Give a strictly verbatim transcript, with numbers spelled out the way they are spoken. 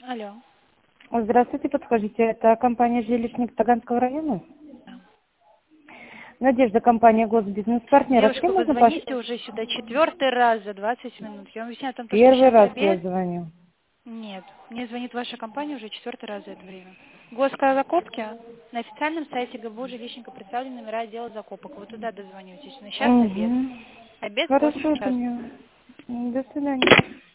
Алло. Здравствуйте, подскажите, это компания «Жилищник» Таганского района? Да. Надежда, компания «Госбизнес-партнер». А с Девушка, кем вы можно звоните пообщаться? уже сюда четвертый раз за двадцать минут. Я вам объясняю о том, что Первый сейчас раз я обед. звоню. Нет, мне звонит ваша компания уже четвертый раз за это время. Госкозакупки на официальном сайте ГБУ жилищника представлены номера отдела закупок. Вы туда дозвонитесь. Но сейчас обед. Угу. Обед Хорошо, после я часа. поняла. До свидания.